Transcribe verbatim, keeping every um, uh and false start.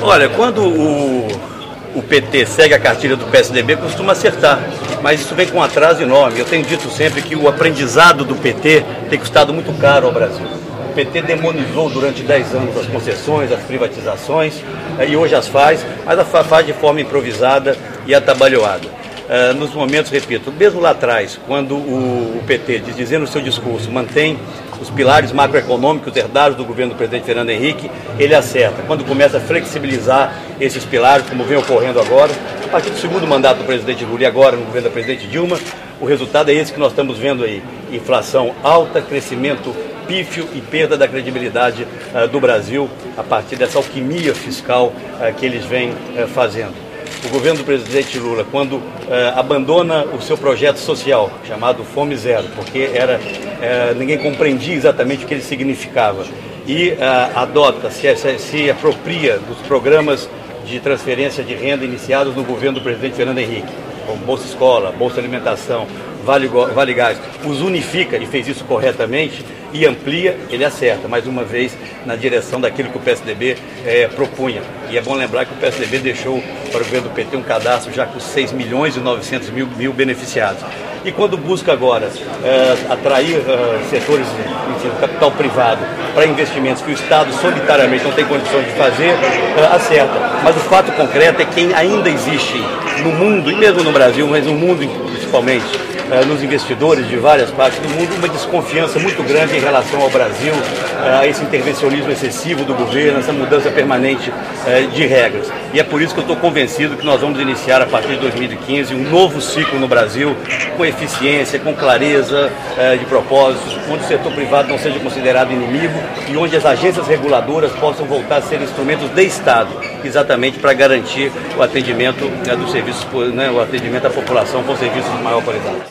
Olha, quando o, o P T segue a cartilha do P S D B, costuma acertar, mas isso vem com um atraso enorme. Eu tenho dito sempre que o aprendizado do P T tem custado muito caro ao Brasil. O P T demonizou durante dez anos as concessões, as privatizações, e hoje as faz, mas a faz de forma improvisada e atabalhoada. Uh, nos momentos, repito, mesmo lá atrás, quando o, o P T, dizendo o seu discurso, mantém os pilares macroeconômicos herdados do governo do presidente Fernando Henrique, ele acerta. Quando começa a flexibilizar esses pilares, como vem ocorrendo agora, a partir do segundo mandato do presidente Lula e agora no governo da presidente Dilma, o resultado é esse que nós estamos vendo aí. Inflação alta, crescimento pífio e perda da credibilidade uh, do Brasil a partir dessa alquimia fiscal uh, que eles vêm uh, fazendo. O governo do presidente Lula, quando uh, abandona o seu projeto social, chamado Fome Zero, porque era, uh, ninguém compreendia exatamente o que ele significava, e uh, adota, se, se, se apropria dos programas de transferência de renda iniciados no governo do presidente Fernando Henrique, como Bolsa Escola, Bolsa Alimentação, Vale, vale Gás, os unifica e fez isso corretamente e amplia, ele acerta, mais uma vez, na direção daquilo que o P S D B é, propunha. E é bom lembrar que o P S D B deixou para o governo do P T um cadastro já com seis milhões e novecentos mil, mil beneficiados. E quando busca agora é, atrair é, setores de capital privado para investimentos que o Estado solitariamente não tem condições de fazer, é, acerta. Mas o fato concreto é que ainda existe no mundo, e mesmo no Brasil, mas no mundo principalmente, nos investidores de várias partes do mundo, uma desconfiança muito grande em relação ao Brasil, a esse intervencionismo excessivo do governo, essa mudança permanente de regras. E é por isso que eu estou convencido que nós vamos iniciar, a partir de dois mil e quinze, um novo ciclo no Brasil, com eficiência, com clareza de propósitos, onde o setor privado não seja considerado inimigo e onde as agências reguladoras possam voltar a ser instrumentos de Estado, exatamente para garantir o atendimento dos serviços, né, o atendimento à população com serviços de maior qualidade.